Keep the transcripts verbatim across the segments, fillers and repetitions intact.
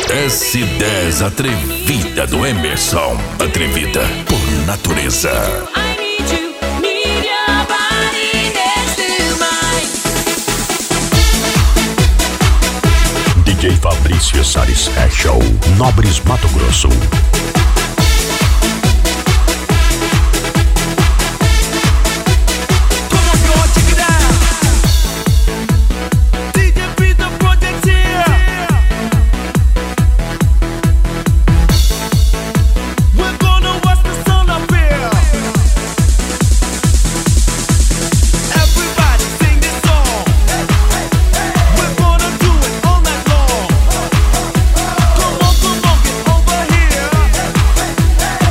S dez Atrevida do Emerson. Atrevida por natureza. I need you, need your body next to mine. D J Fabrício Sari Special, Nobres, Mato Grosso.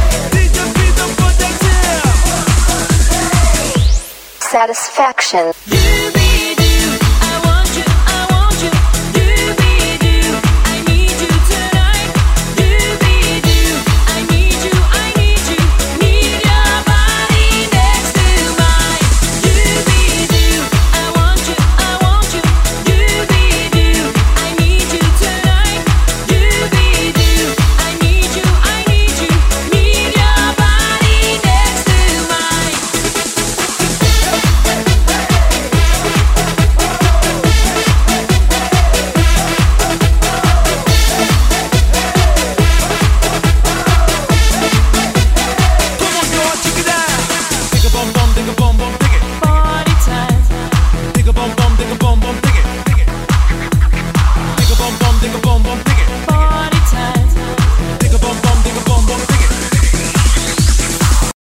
Satisfaction.